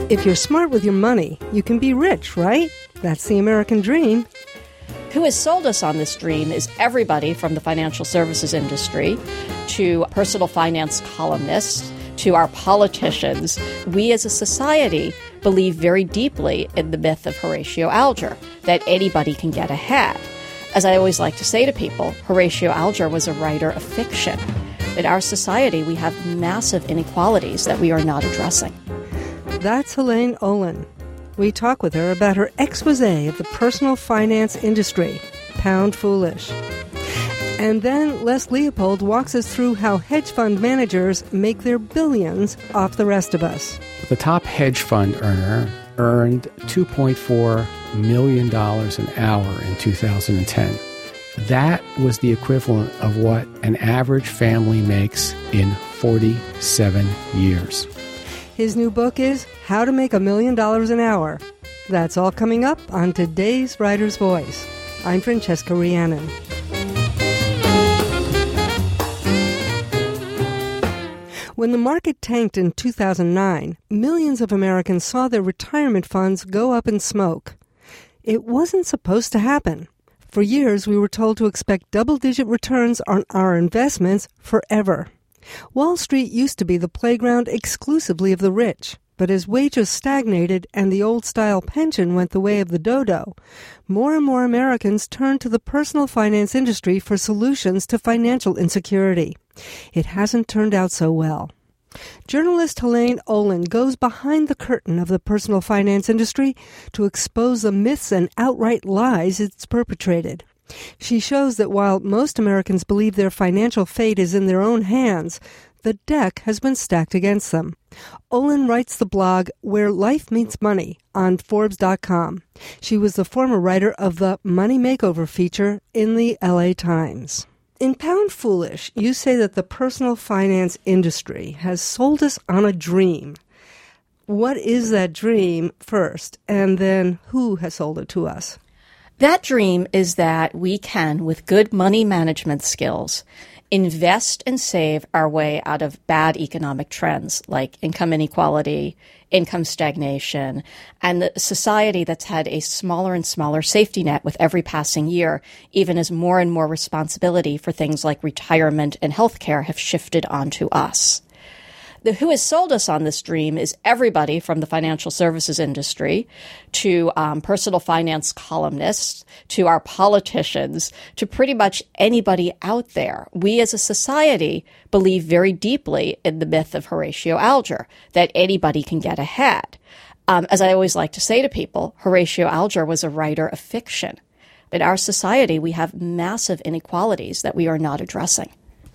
If you're smart with your money, you can be rich, right? That's the American dream. Who has sold us on this dream is everybody from the financial services industry to personal finance columnists to our politicians. We as a society believe very deeply in the myth of Horatio Alger, that anybody can get ahead. As I always like to say to people, Horatio Alger was a writer of fiction. In our society, we have massive inequalities that we are not addressing. That's Helene Olin. We talk with her about her exposé of the personal finance industry, Pound Foolish. And then Les Leopold walks us through how hedge fund managers make their billions off the rest of us. The top hedge fund earner earned $2.4 million an hour in 2010. That was the equivalent of what an average family makes in 47 years. His new book is How to Make $1 Million an Hour. That's all coming up on today's Writer's Voice. I'm Francesca Rhiannon. When the market tanked in 2009, millions of Americans saw their retirement funds go up in smoke. It wasn't supposed to happen. For years, we were told to expect double-digit returns on our investments forever. Wall Street used to be the playground exclusively of the rich, but as wages stagnated and the old-style pension went the way of the dodo, more and more Americans turned to the personal finance industry for solutions to financial insecurity. It hasn't turned out so well. Journalist Helene Olin goes behind the curtain of the personal finance industry to expose the myths and outright lies it's perpetrated. She shows that while most Americans believe their financial fate is in their own hands, the deck has been stacked against them. Olin writes the blog Where Life Meets Money on Forbes.com. She was the former writer of the Money Makeover feature in the LA Times. In Pound Foolish, you say that the personal finance industry has sold us on a dream. What is that dream first, and then who has sold it to us? That dream is that we can, with good money management skills, invest and save our way out of bad economic trends like income inequality, income stagnation, and the society that's had a smaller and smaller safety net with every passing year, even as more and more responsibility for things like retirement and healthcare have shifted onto us. Who has sold us on this dream is everybody from the financial services industry to personal finance columnists to our politicians to pretty much anybody out there. We as a society believe very deeply in the myth of Horatio Alger, that anybody can get ahead. As I always like to say to people, Horatio Alger was a writer of fiction. In our society, we have massive inequalities that we are not addressing.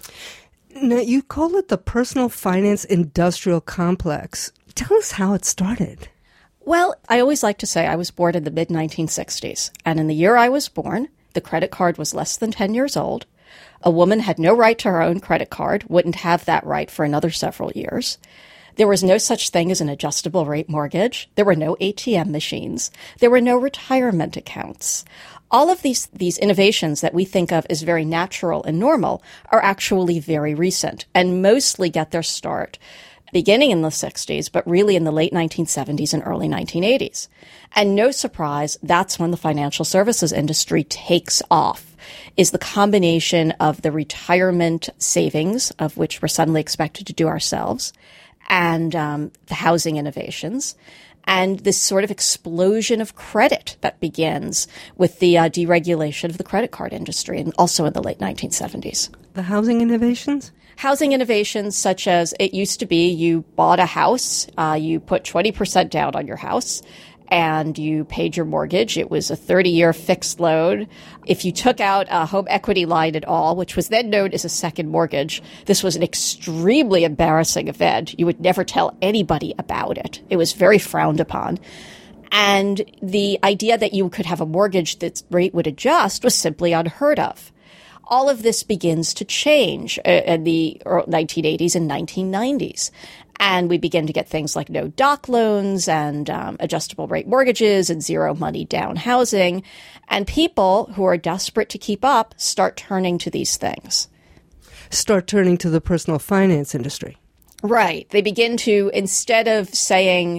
Now, you call it the personal finance industrial complex. Tell us how it started. Well, I always like to say I was born in the mid-1960s. And in the year I was born, the credit card was less than 10 years old. A woman had no right to her own credit card, wouldn't have that right for another several years. There was no such thing as an adjustable rate mortgage. There were no ATM machines. There were no retirement accounts. All of these innovations that we think of as very natural and normal are actually very recent and mostly get their start beginning in the 60s, but really in the late 1970s and early 1980s. And no surprise, that's when the financial services industry takes off, is the combination of the retirement savings, of which we're suddenly expected to do ourselves, and the housing innovations, and this sort of explosion of credit that begins with the deregulation of the credit card industry, and also in the late 1970s. The housing innovations? Housing innovations such as it used to be you bought a house, you put 20% down on your house, and you paid your mortgage. It was a 30-year fixed loan. If you took out a home equity line at all, which was then known as a second mortgage, this was an extremely embarrassing event. You would never tell anybody about it. It was very frowned upon. And the idea that you could have a mortgage that rate would adjust was simply unheard of. All of this begins to change in the 1980s and 1990s. And we begin to get things like no doc loans and adjustable rate mortgages and zero money down housing. And people who are desperate to keep up start turning to these things. Start turning to the personal finance industry. Right. They begin to, instead of saying,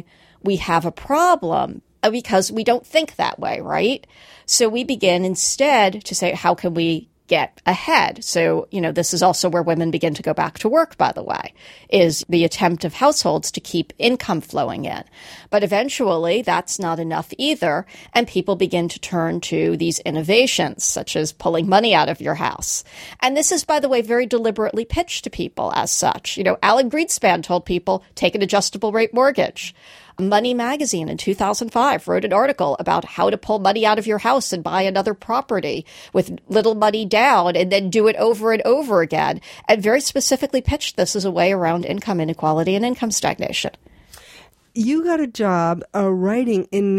we have a problem because we don't think that way, right? So we begin instead to say, how can we get ahead? So, this is also where women begin to go back to work, by the way, is the attempt of households to keep income flowing in. But eventually, that's not enough either, and people begin to turn to these innovations, such as pulling money out of your house. And this is, by the way, very deliberately pitched to people as such. Alan Greenspan told people, take an adjustable rate mortgage. Money Magazine in 2005 wrote an article about how to pull money out of your house and buy another property with little money down and then do it over and over again, and very specifically pitched this as a way around income inequality and income stagnation. You got a job writing in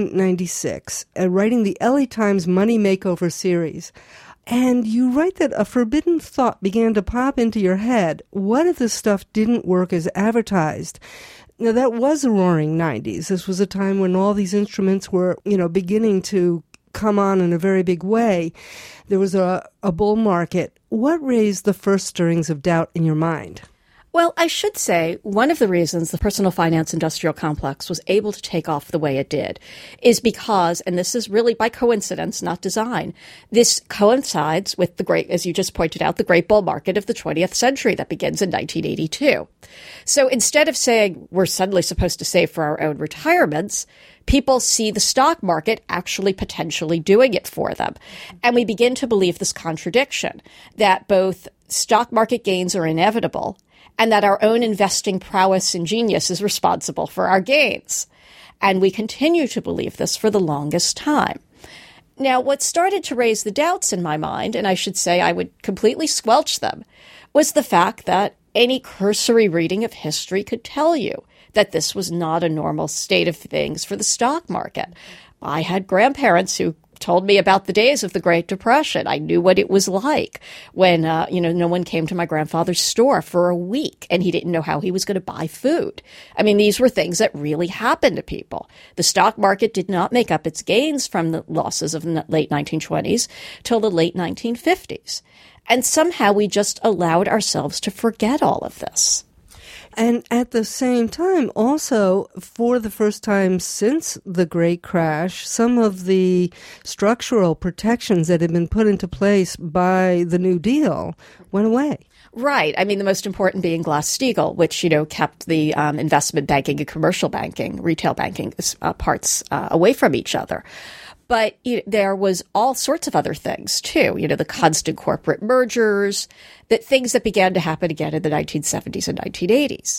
1996, writing the LA Times Money Makeover series. And you write that a forbidden thought began to pop into your head. What if this stuff didn't work as advertised? Now, that was the roaring 90s. This was a time when all these instruments were, beginning to come on in a very big way. There was a bull market. What raised the first stirrings of doubt in your mind? Well, I should say one of the reasons the personal finance industrial complex was able to take off the way it did is because, and this is really by coincidence, not design, this coincides with the great, as you just pointed out, the great bull market of the 20th century that begins in 1982. So instead of saying we're suddenly supposed to save for our own retirements, people see the stock market actually potentially doing it for them. And we begin to believe this contradiction that both stock market gains are inevitable and that our own investing prowess and genius is responsible for our gains. And we continue to believe this for the longest time. Now, what started to raise the doubts in my mind, and I should say I would completely squelch them, was the fact that any cursory reading of history could tell you that this was not a normal state of things for the stock market. I had grandparents who told me about the days of the Great Depression. I knew what it was like when, no one came to my grandfather's store for a week and he didn't know how he was going to buy food. I mean, these were things that really happened to people. The stock market did not make up its gains from the losses of the late 1920s till the late 1950s. And somehow we just allowed ourselves to forget all of this. And at the same time, also, for the first time since the Great Crash, some of the structural protections that had been put into place by the New Deal went away. Right. I mean, the most important being Glass-Steagall, which, kept the investment banking and commercial banking, retail banking parts away from each other. But there was all sorts of other things, too. The constant corporate mergers, things that began to happen again in the 1970s and 1980s.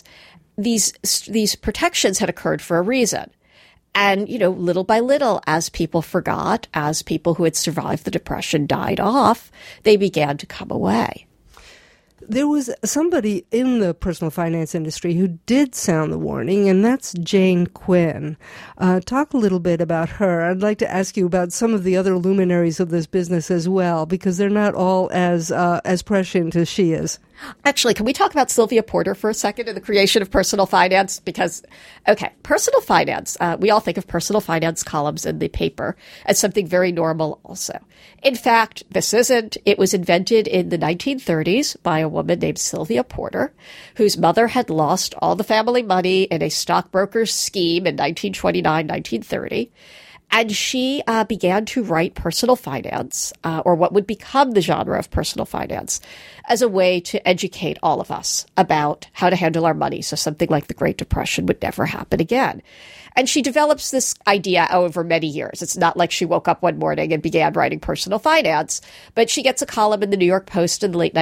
These protections had occurred for a reason. And, little by little, as people forgot, as people who had survived the Depression died off, they began to come away. There was somebody in the personal finance industry who did sound the warning, and that's Jane Quinn. Talk a little bit about her. I'd like to ask you about some of the other luminaries of this business as well, because they're not all as prescient as she is. Actually, can we talk about Sylvia Porter for a second and the creation of personal finance? Because, personal finance, we all think of personal finance columns in the paper as something very normal also. In fact, this isn't. It was invented in the 1930s by a woman named Sylvia Porter, whose mother had lost all the family money in a stockbroker's scheme in 1929, 1930. And she began to write personal finance, or what would become the genre of personal finance, as a way to educate all of us about how to handle our money so something like the Great Depression would never happen again. And she develops this idea over many years. It's not like she woke up one morning and began writing personal finance, but she gets a column in the New York Post in the late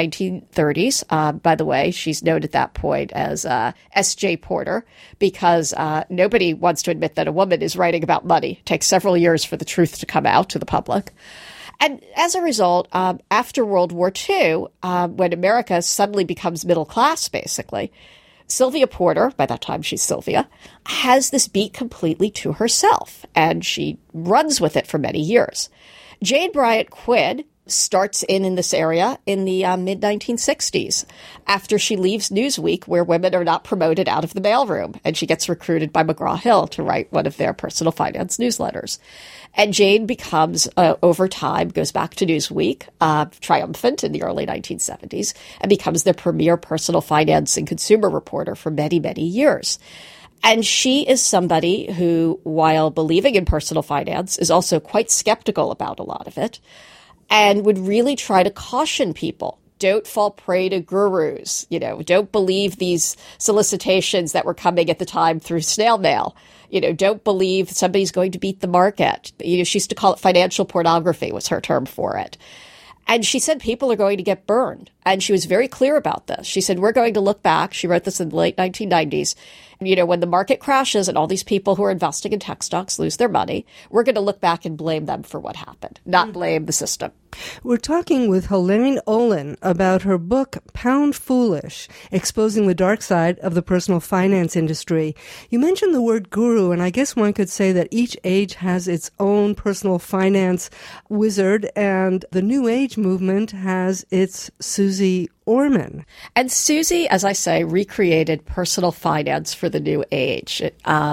1930s. By the way, she's known at that point as S.J. Porter, because nobody wants to admit that a woman is writing about money. It takes several years for the truth to come out to the public. And as a result, after World War II, when America suddenly becomes middle class, basically, Sylvia Porter, by that time she's Sylvia, has this beat completely to herself, and she runs with it for many years. Jane Bryant Quinn starts in this area in the mid-1960s, after she leaves Newsweek, where women are not promoted out of the mailroom, and she gets recruited by McGraw-Hill to write one of their personal finance newsletters. And Jane becomes, over time, goes back to Newsweek, triumphant in the early 1970s, and becomes the premier personal finance and consumer reporter for many, many years. And she is somebody who, while believing in personal finance, is also quite skeptical about a lot of it and would really try to caution people. Don't fall prey to gurus. Don't believe these solicitations that were coming at the time through snail mail. Don't believe somebody's going to beat the market. She used to call it financial pornography was her term for it. And she said people are going to get burned. And she was very clear about this. She said, we're going to look back. She wrote this in the late 1990s. When the market crashes and all these people who are investing in tech stocks lose their money, we're going to look back and blame them for what happened, not blame the system. We're talking with Helene Olin about her book, Pound Foolish, Exposing the Dark Side of the Personal Finance Industry. You mentioned the word guru, and I guess one could say that each age has its own personal finance wizard, and the New Age movement has its Suze Orman. And Suze, as I say, recreated personal finance for the New Age.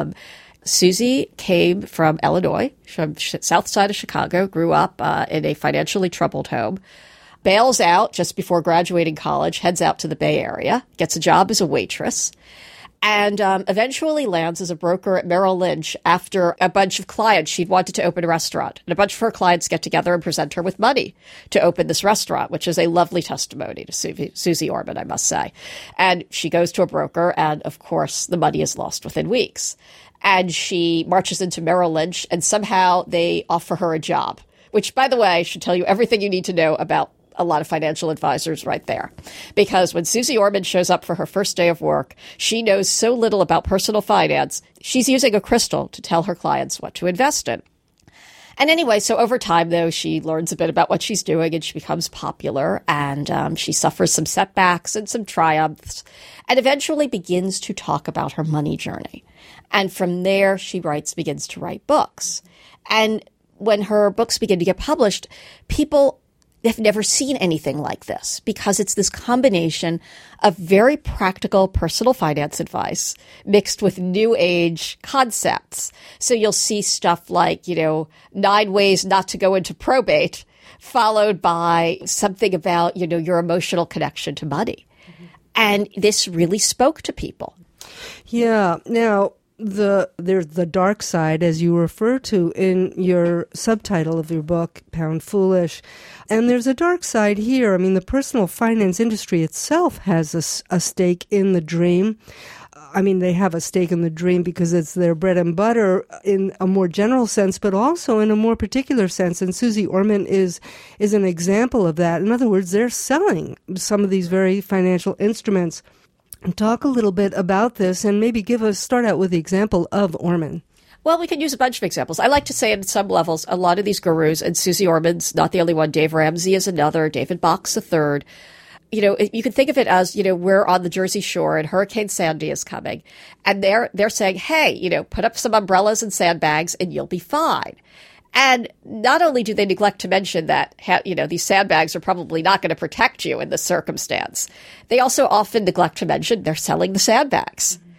Suze came from Illinois, from south side of Chicago, grew up in a financially troubled home, bails out just before graduating college, heads out to the Bay Area, gets a job as a waitress, and eventually lands as a broker at Merrill Lynch after a bunch of clients. She'd wanted to open a restaurant, and a bunch of her clients get together and present her with money to open this restaurant, which is a lovely testimony to Suze Orman, I must say. And she goes to a broker, and of course, the money is lost within weeks. And she marches into Merrill Lynch, and somehow they offer her a job, which, by the way, should tell you everything you need to know about a lot of financial advisors right there. Because when Suze Orman shows up for her first day of work, she knows so little about personal finance, she's using a crystal to tell her clients what to invest in. And anyway, so over time, though, she learns a bit about what she's doing and she becomes popular, and she suffers some setbacks and some triumphs, and eventually begins to talk about her money journey. And from there, she begins to write books. And when her books begin to get published, people have never seen anything like this because it's this combination of very practical personal finance advice mixed with new age concepts. So you'll see stuff like, 9 ways not to go into probate, followed by something about, your emotional connection to money. Mm-hmm. And this really spoke to people. Yeah. Now, there's the dark side, as you refer to in your subtitle of your book, Pound Foolish. And there's a dark side here. I mean, the personal finance industry itself has a stake in the dream. I mean, they have a stake in the dream because it's their bread and butter in a more general sense, but also in a more particular sense. And Suze Orman is an example of that. In other words, they're selling some of these very financial instruments. Talk a little bit about this and maybe start out with the example of Orman. Well, we could use a bunch of examples. I like to say at some levels, a lot of these gurus, and Suze Orman's not the only one, Dave Ramsey is another, David Box a third. You can think of it as, we're on the Jersey Shore and Hurricane Sandy is coming. And they're saying, hey, put up some umbrellas and sandbags and you'll be fine. And not only do they neglect to mention that, these sandbags are probably not going to protect you in this circumstance, they also often neglect to mention they're selling the sandbags. Mm-hmm.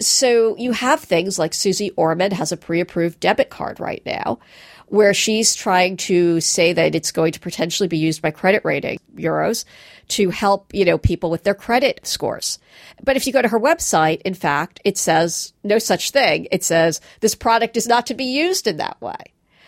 So you have things like Suze Orman has a pre-approved debit card right now where she's trying to say that it's going to potentially be used by credit rating bureaus to help, people with their credit scores. But if you go to her website, in fact, it says no such thing. It says this product is not to be used in that way.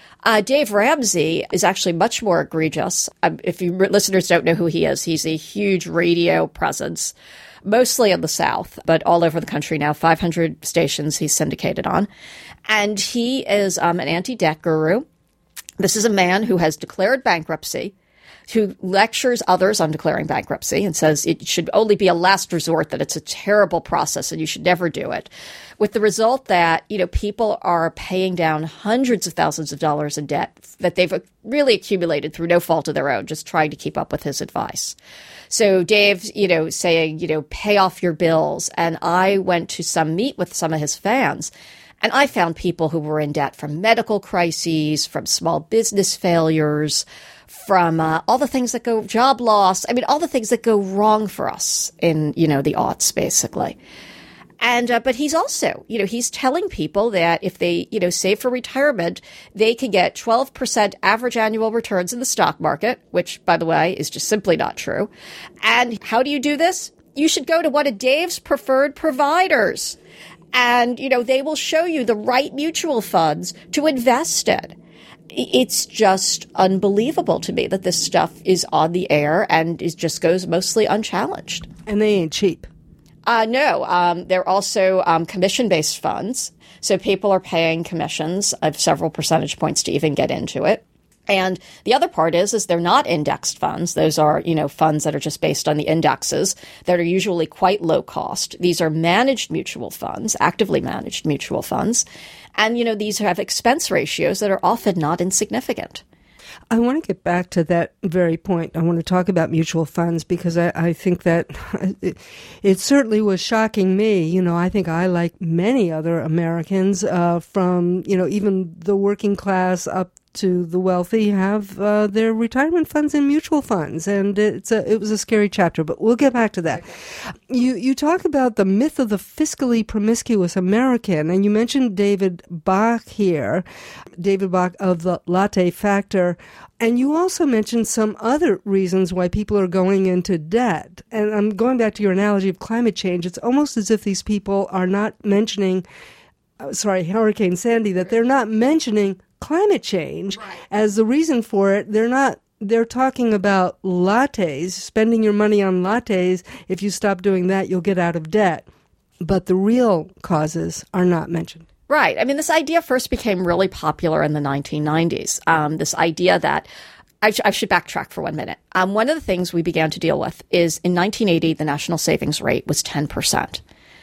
Dave Ramsey is actually much more egregious. If you listeners don't know who he is, he's a huge radio presence, mostly in the South, but all over the country now, 500 stations he's syndicated on. And he is an anti-debt guru. This is a man who has declared bankruptcy, who lectures others on declaring bankruptcy and says it should only be a last resort, that it's a terrible process and you should never do it. With the result that, people are paying down hundreds of thousands of dollars in debt that they've really accumulated through no fault of their own, just trying to keep up with his advice. So Dave's, saying, pay off your bills. And I went to meet with some of his fans. And I found people who were in debt from medical crises, from small business failures, from all the things that go, job loss. I mean, all the things that go wrong for us in, the aughts, basically. And, but he's also, he's telling people that if they, save for retirement, they can get 12% average annual returns in the stock market, which, by the way, is just simply not true. And how do you do this? You should go to one of Dave's preferred providers. And, they will show you the right mutual funds to invest in. It's just unbelievable to me that this stuff is on the air and it just goes mostly unchallenged. And they ain't cheap. No, they're also commission-based funds. So people are paying commissions of several percentage points to even get into it. And the other part is they're not indexed funds. Those are, funds that are just based on the indexes that are usually quite low cost. These are managed mutual funds, actively managed mutual funds. And, these have expense ratios that are often not insignificant. I want to get back to that very point. I want to talk about mutual funds because I think that it certainly was shocking me. I think I, like many other Americans, from, even the working class up to the wealthy, have their retirement funds in mutual funds. And it was a scary chapter, but we'll get back to that. You talk about the myth of the fiscally promiscuous American, and you mentioned David Bach here, David Bach of the Latte Factor. And you also mentioned some other reasons why people are going into debt. And I'm going back to your analogy of climate change. It's almost as if these people are not mentioning, Hurricane Sandy, that they're not mentioning climate change as the reason for it. They're talking about lattes, spending your money on lattes. If you stop doing that, you'll get out of debt. But the real causes are not mentioned. Right. I mean, this idea first became really popular in the 1990s. This idea that I should backtrack for 1 minute. One of the things we began to deal with is in 1980, the national savings rate was 10%.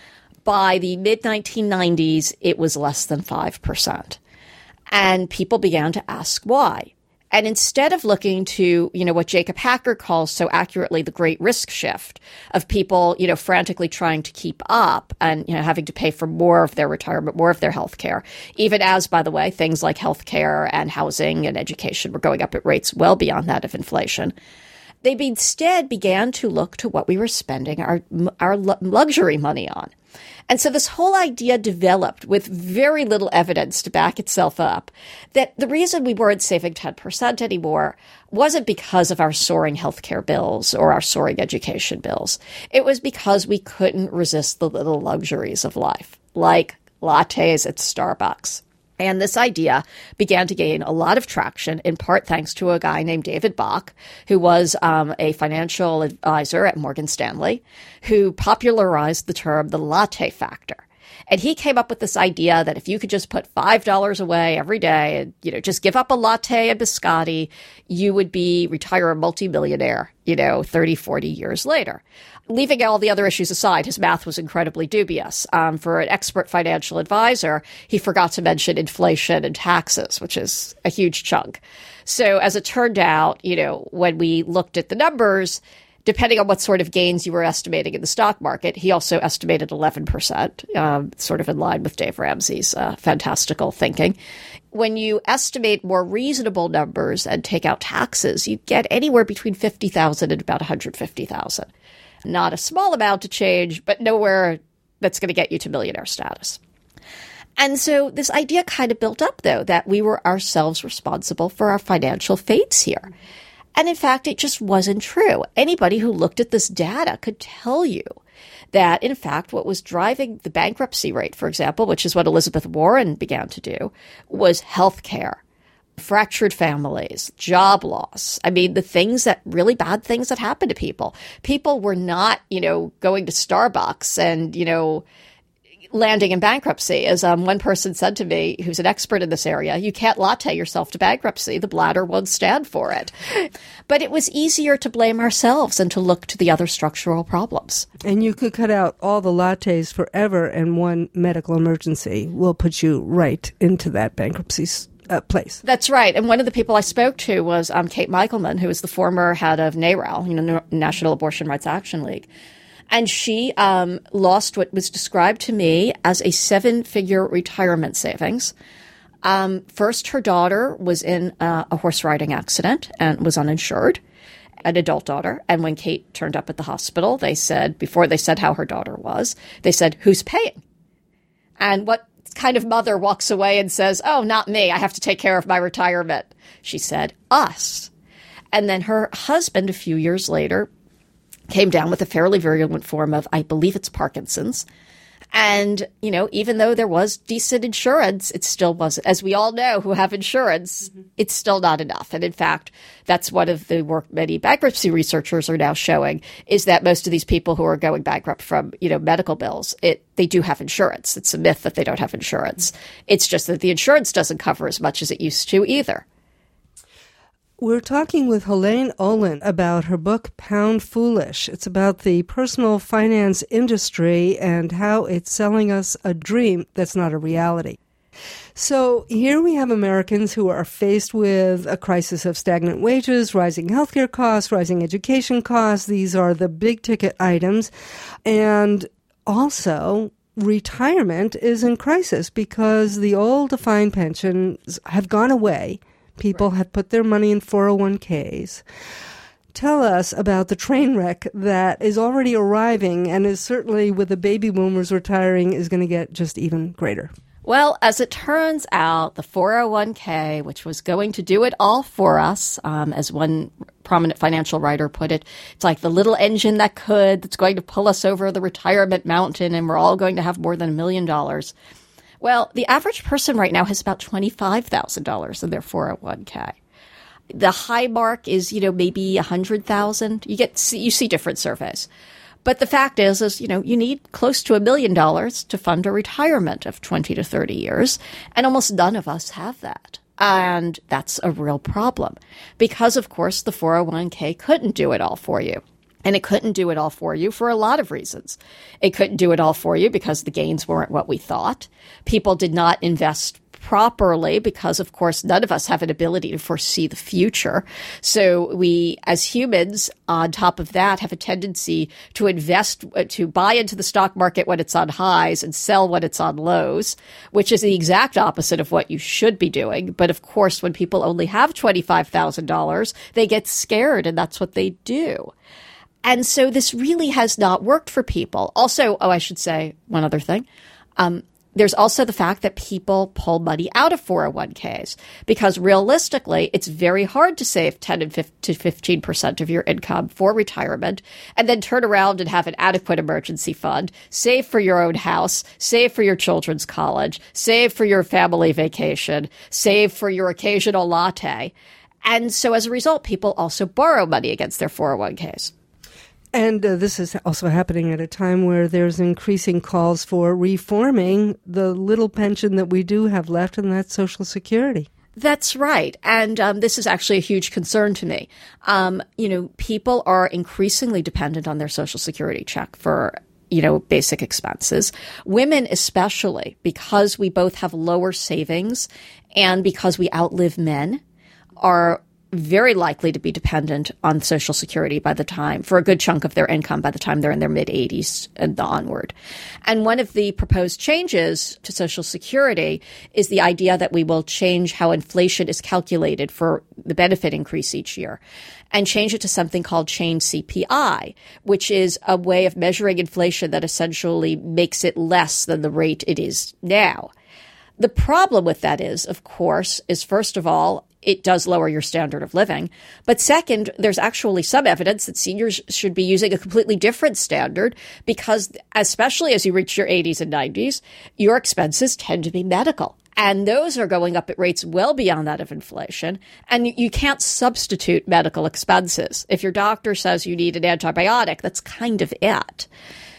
By the mid-1990s, it was less than 5%. And people began to ask why. And instead of looking to, what Jacob Hacker calls so accurately the great risk shift of people, frantically trying to keep up and, having to pay for more of their retirement, more of their health care, even as, by the way, things like health care and housing and education were going up at rates well beyond that of inflation. They instead began to look to what we were spending our luxury money on. And so this whole idea developed with very little evidence to back itself up, that the reason we weren't saving 10% anymore wasn't because of our soaring healthcare bills or our soaring education bills. It was because we couldn't resist the little luxuries of life, like lattes at Starbucks. And this idea began to gain a lot of traction, in part thanks to a guy named David Bach, who was a financial advisor at Morgan Stanley, who popularized the term the latte factor. And he came up with this idea that if you could just put $5 away every day and, just give up a latte and biscotti, you would retire a multimillionaire, 30, 40 years later. Leaving all the other issues aside, his math was incredibly dubious. For an expert financial advisor, he forgot to mention inflation and taxes, which is a huge chunk. So as it turned out, when we looked at the numbers, depending on what sort of gains you were estimating in the stock market, he also estimated 11%, sort of in line with Dave Ramsey's fantastical thinking. When you estimate more reasonable numbers and take out taxes, you get anywhere between 50,000 and about 150,000. Not a small amount to change, but nowhere that's going to get you to millionaire status. And so this idea kind of built up, though, that we were ourselves responsible for our financial fates here. And in fact, it just wasn't true. Anybody who looked at this data could tell you that, in fact, what was driving the bankruptcy rate, for example, which is what Elizabeth Warren began to do, was health care, fractured families, job loss. I mean, really bad things that happened to people. People were not, going to Starbucks and, landing in bankruptcy. As one person said to me, who's an expert in this area, you can't latte yourself to bankruptcy. The bladder won't stand for it. But it was easier to blame ourselves and to look to the other structural problems. And you could cut out all the lattes forever, and one medical emergency will put you right into that bankruptcy place. That's right. And one of the people I spoke to was Kate Michelman, who was the former head of NARAL, National Abortion Rights Action League. And she lost what was described to me as a 7-figure retirement savings. First, her daughter was in a horse riding accident and was uninsured, an adult daughter. And when Kate turned up at the hospital, before they said how her daughter was, they said, "Who's paying?" And what kind of mother walks away and says, "Oh, not me. I have to take care of my retirement." She said, "Us." And then her husband, a few years later, came down with a fairly virulent form of, I believe it's Parkinson's. And, even though there was decent insurance, it still wasn't, as we all know who have insurance, it's still not enough. And in fact, that's one of the work many bankruptcy researchers are now showing, is that most of these people who are going bankrupt from, medical bills, they do have insurance. It's a myth that they don't have insurance. It's just that the insurance doesn't cover as much as it used to either. We're talking with Helene Olin about her book, Pound Foolish. It's about the personal finance industry and how it's selling us a dream that's not a reality. So here we have Americans who are faced with a crisis of stagnant wages, rising healthcare costs, rising education costs. These are the big ticket items. And also, retirement is in crisis because the old defined pensions have gone away. People have put their money in 401ks. Tell us about the train wreck that is already arriving and is certainly, with the baby boomers retiring, is going to get just even greater. Well, as it turns out, the 401k, which was going to do it all for us, as one prominent financial writer put it, it's like the little engine that's going to pull us over the retirement mountain, and we're all going to have more than $1 million. Well, the average person right now has about $25,000 in their 401k. The high mark is, maybe $100,000. You see different surveys. But the fact is, you need close to $1 million to fund a retirement of 20 to 30 years. And almost none of us have that. And that's a real problem because, of course, the 401k couldn't do it all for you. And it couldn't do it all for you for a lot of reasons. It couldn't do it all for you because the gains weren't what we thought. People did not invest properly because, of course, none of us have an ability to foresee the future. So we, as humans, on top of that, have a tendency to invest, to buy into the stock market when it's on highs and sell when it's on lows, which is the exact opposite of what you should be doing. But of course, when people only have $25,000, they get scared, and that's what they do. And so this really has not worked for people. Also, I should say one other thing. There's also the fact that people pull money out of 401ks because realistically, it's very hard to save 10 to 15% of your income for retirement and then turn around and have an adequate emergency fund, save for your own house, save for your children's college, save for your family vacation, save for your occasional latte. And so as a result, people also borrow money against their 401ks. And this is also happening at a time where there's increasing calls for reforming the little pension that we do have left, and that's Social Security. That's right. And this is actually a huge concern to me. People are increasingly dependent on their Social Security check for basic expenses. Women especially, because we both have lower savings and because we outlive men, are very likely to be dependent on Social Security for a good chunk of their income by the time they're in their mid-80s and onward. And one of the proposed changes to Social Security is the idea that we will change how inflation is calculated for the benefit increase each year and change it to something called change CPI, which is a way of measuring inflation that essentially makes it less than the rate it is now. The problem with that is, of course, first of all, it does lower your standard of living. But second, there's actually some evidence that seniors should be using a completely different standard because, especially as you reach your 80s and 90s, your expenses tend to be medical. And those are going up at rates well beyond that of inflation. And you can't substitute medical expenses. If your doctor says you need an antibiotic, that's kind of it.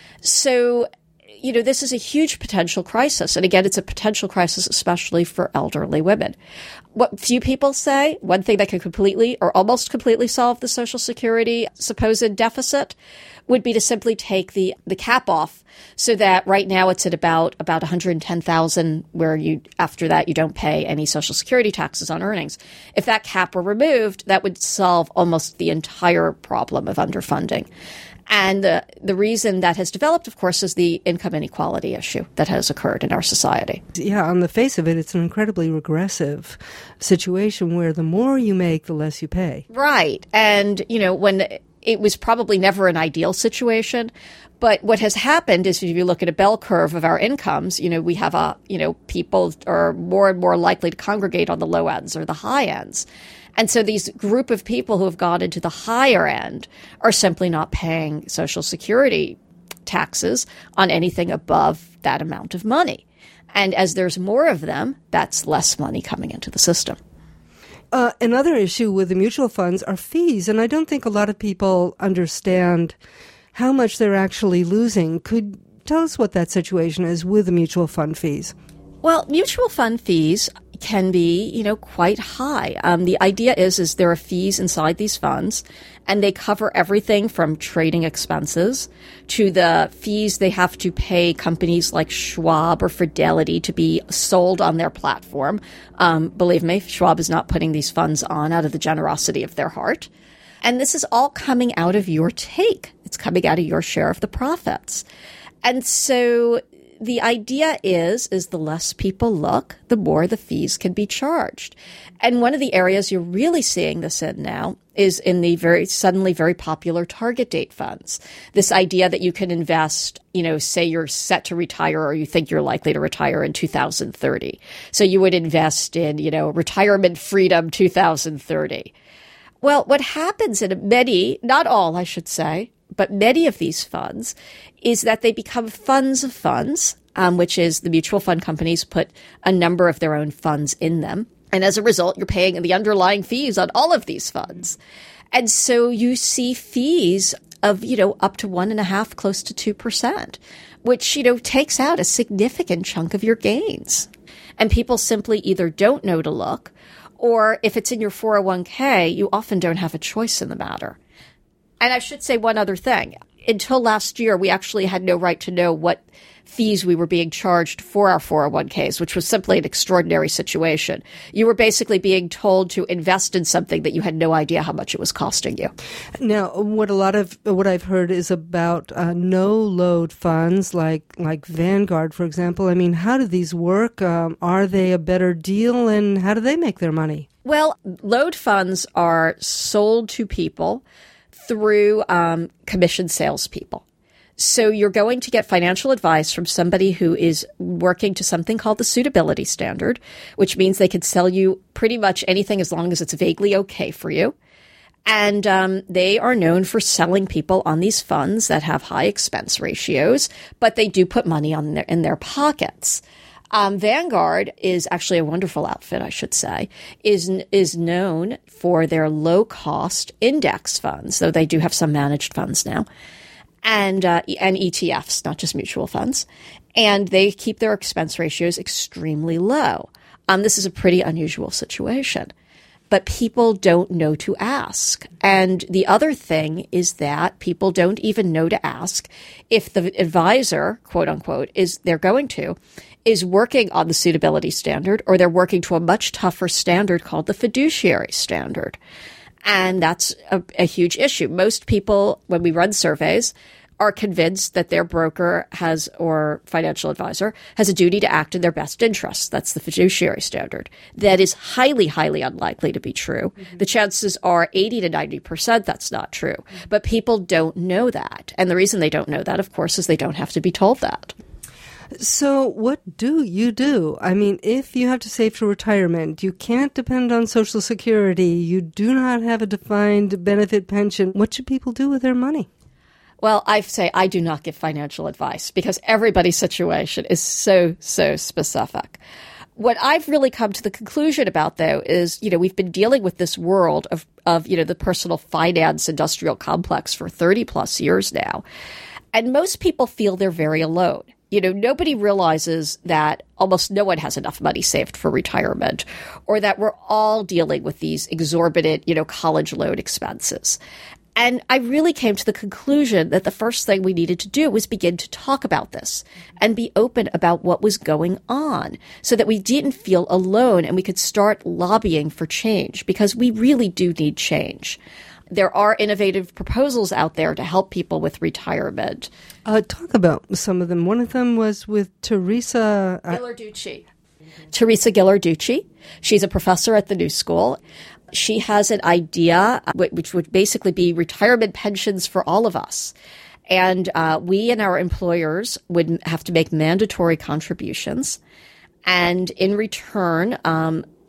So this is a huge potential crisis. And again, it's a potential crisis, especially for elderly women. What few people say, one thing that could completely or almost completely solve the Social Security supposed deficit would be to simply take the cap off so that right now it's at about $110,000 where after that you don't pay any Social Security taxes on earnings. If that cap were removed, that would solve almost the entire problem of underfunding. And the reason that has developed, of course, is the income inequality issue that has occurred in our society. Yeah, on the face of it, it's an incredibly regressive situation where the more you make, the less you pay. Right. And, when it was probably never an ideal situation, but what has happened is if you look at a bell curve of our incomes, we have people are more and more likely to congregate on the low ends or the high ends. And so these group of people who have gone into the higher end are simply not paying Social Security taxes on anything above that amount of money. And as there's more of them, that's less money coming into the system. Another issue with the mutual funds are fees, and I don't think a lot of people understand how much they're actually losing. Could you tell us what that situation is with the mutual fund fees? Well, mutual fund fees can be, quite high. The idea is there are fees inside these funds, and they cover everything from trading expenses to the fees they have to pay companies like Schwab or Fidelity to be sold on their platform. Believe me, Schwab is not putting these funds on out of the generosity of their heart. And this is all coming out of your take. It's coming out of your share of the profits. And so the idea is the less people look, the more the fees can be charged. And one of the areas you're really seeing this in now is in the very popular target date funds. This idea that you can invest, say you're set to retire or you think you're likely to retire in 2030. So you would invest in, Retirement Freedom 2030. Well, what happens in many, not all, I should say, but many of these funds is that they become funds of funds, which is the mutual fund companies put a number of their own funds in them. And as a result, you're paying the underlying fees on all of these funds. And so you see fees of, up to 1.5%, close to 2%, which, takes out a significant chunk of your gains. And people simply either don't know to look, or if it's in your 401k, you often don't have a choice in the matter. And I should say one other thing. Until last year, we actually had no right to know what fees we were being charged for our 401ks, which was simply an extraordinary situation. You were basically being told to invest in something that you had no idea how much it was costing you. Now, what I've heard is about no-load funds like Vanguard, for example. I mean, how do these work? Are they a better deal, and how do they make their money? Well, load funds are sold to people through commissioned salespeople. So you're going to get financial advice from somebody who is working to something called the suitability standard, which means they can sell you pretty much anything as long as it's vaguely okay for you. And they are known for selling people on these funds that have high expense ratios, but they do put money in their pockets. Vanguard is actually a wonderful outfit, I should say, is known for their low-cost index funds, though they do have some managed funds now, and ETFs, not just mutual funds. And they keep their expense ratios extremely low. This is a pretty unusual situation. But people don't know to ask. And the other thing is that people don't even know to ask if the advisor, quote unquote, is working on the suitability standard, or they're working to a much tougher standard called the fiduciary standard. And that's a huge issue. Most people, when we run surveys, are convinced that their broker or financial advisor has a duty to act in their best interest. That's the fiduciary standard. That is highly, highly unlikely to be true. Mm-hmm. The chances are 80 to 90% that's not true. Mm-hmm. But people don't know that. And the reason they don't know that, of course, is they don't have to be told that. So what do you do? I mean, if you have to save for retirement, you can't depend on Social Security, you do not have a defined benefit pension, what should people do with their money? Well, I say I do not give financial advice because everybody's situation is so specific. What I've really come to the conclusion about, though, is, we've been dealing with this world of the personal finance industrial complex for 30 plus years now. And most people feel they're very alone. Nobody realizes that almost no one has enough money saved for retirement, or that we're all dealing with these exorbitant, college loan expenses. And I really came to the conclusion that the first thing we needed to do was begin to talk about this and be open about what was going on so that we didn't feel alone and we could start lobbying for change, because we really do need change. There are innovative proposals out there to help people with retirement. Talk about some of them. One of them was with Teresa Ghilarducci. Teresa Ghilarducci. She's a professor at the New School. She has an idea which would basically be retirement pensions for all of us. And we and our employers would have to make mandatory contributions. And in return,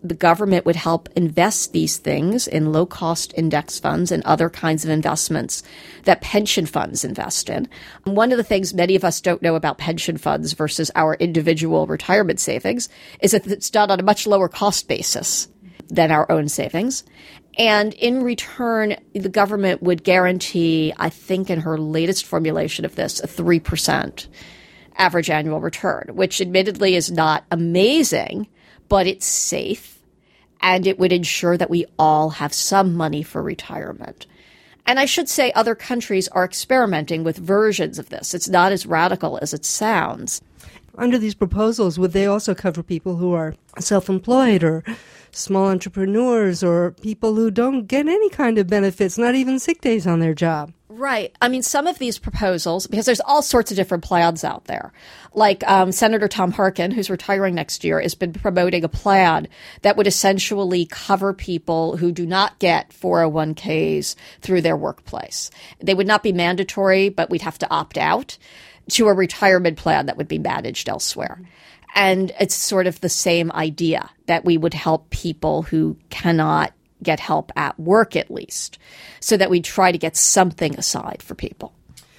the government would help invest these things in low-cost index funds and other kinds of investments that pension funds invest in. One of the things many of us don't know about pension funds versus our individual retirement savings is that it's done on a much lower cost basis than our own savings. And in return, the government would guarantee, I think in her latest formulation of this, a 3% average annual return, which admittedly is not amazing, but it's safe, and it would ensure that we all have some money for retirement. And I should say other countries are experimenting with versions of this. It's not as radical as it sounds. Under these proposals, would they also cover people who are self-employed or small entrepreneurs or people who don't get any kind of benefits, not even sick days on their job? Right. I mean, some of these proposals, because there's all sorts of different plans out there. Like Senator Tom Harkin, who's retiring next year, has been promoting a plan that would essentially cover people who do not get 401ks through their workplace. They would not be mandatory, but we'd have to opt out to a retirement plan that would be managed elsewhere. And it's sort of the same idea that we would help people who cannot get help at work, at least, so that we try to get something aside for people.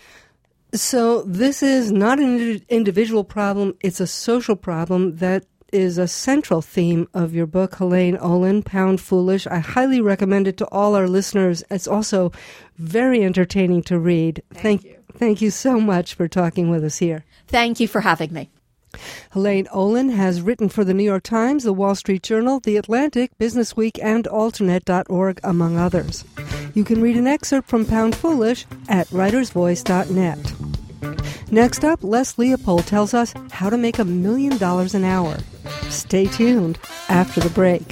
So this is not an individual problem. It's a social problem that is a central theme of your book, Helene Olin, Pound Foolish. I highly recommend it to all our listeners. It's also very entertaining to read. Thank you. Thank you so much for talking with us here. Thank you for having me. Helene Olin has written for the New York Times, the Wall Street Journal, The Atlantic, Business Week, and Alternate.org, among others. You can read an excerpt from Pound Foolish at writersvoice.net. Next up, Les Leopold tells us how to make $1 million an hour. Stay tuned after the break.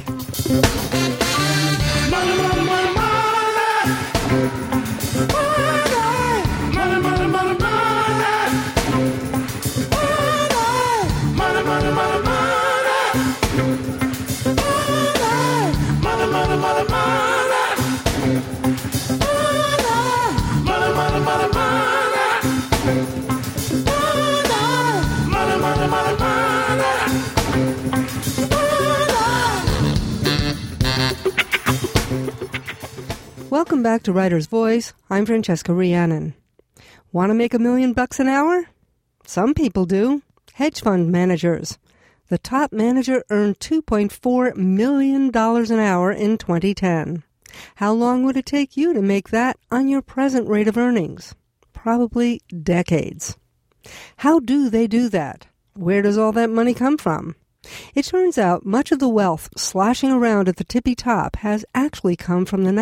Welcome back to Writer's Voice. I'm Francesca Rhiannon. Want to make $1 million an hour? Some people do. Hedge fund managers. The top manager earned $2.4 million an hour in 2010. How long would it take you to make that on your present rate of earnings? Probably decades. How do they do that? Where does all that money come from? It turns out much of the wealth sloshing around at the tippy top has actually come from the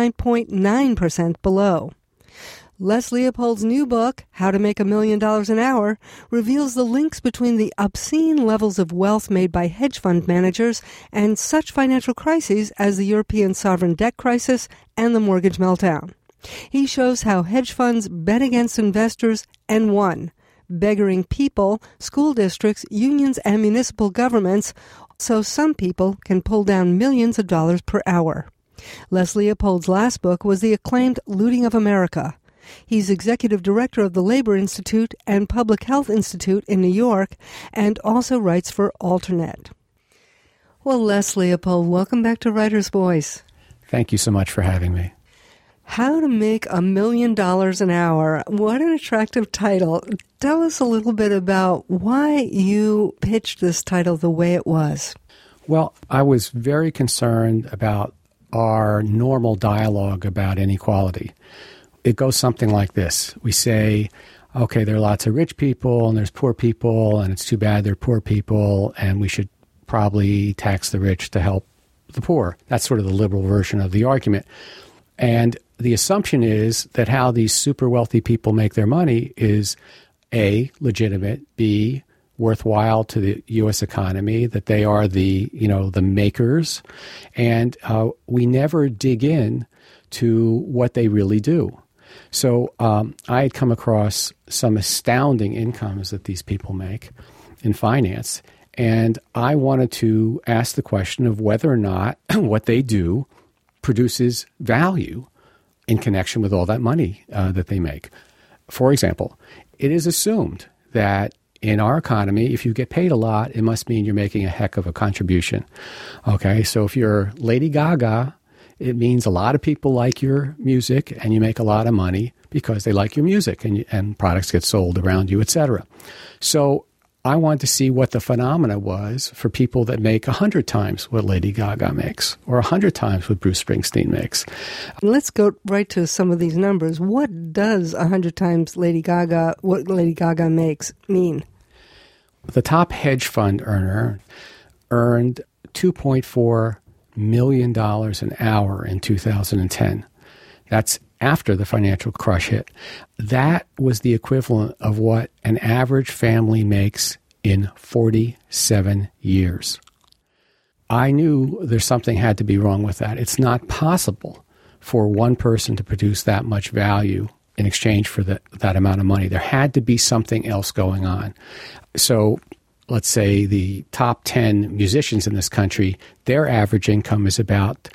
99.9% below. Les Leopold's new book, How to Make $1 Million an Hour, reveals the links between the obscene levels of wealth made by hedge fund managers and such financial crises as the European sovereign debt crisis and the mortgage meltdown. He shows how hedge funds bet against investors and won, beggaring people, school districts, unions, and municipal governments so some people can pull down millions of dollars per hour. Les Leopold's last book was the acclaimed Looting of America. He's executive director of the Labor Institute and Public Health Institute in New York and also writes for Alternate. Well, Les Leopold, welcome back to Writer's Voice. Thank you so much for having me. How to Make $1 Million an Hour. What an attractive title. Tell us a little bit about why you pitched this title the way it was. Well, I was very concerned about our normal dialogue about inequality. It goes something like this. We say, okay, there are lots of rich people and there's poor people, and it's too bad they're poor people, and we should probably tax the rich to help the poor. That's sort of the liberal version of the argument. And the assumption is that how these super wealthy people make their money is A, legitimate, B, worthwhile to the U.S. economy, that they are the makers, and we never dig in to what they really do. So I had come across some astounding incomes that these people make in finance, and I wanted to ask the question of whether or not what they do produces value in connection with all that money that they make. For example, it is assumed that in our economy, if you get paid a lot, it must mean you're making a heck of a contribution. Okay, so if you're Lady Gaga, it means a lot of people like your music and you make a lot of money because they like your music and products get sold around you, etc. So I wanted to see what the phenomena was for people that make 100 times what Lady Gaga makes or 100 times what Bruce Springsteen makes. Let's go right to some of these numbers. What does 100 times what Lady Gaga makes mean? The top hedge fund earner earned $2.4 million an hour in 2010. That's after the financial crash hit. That was the equivalent of what an average family makes in 47 years. I knew there's something had to be wrong with that. It's not possible for one person to produce that much value in exchange for that amount of money. There had to be something else going on. So let's say the top 10 musicians in this country, their average income is about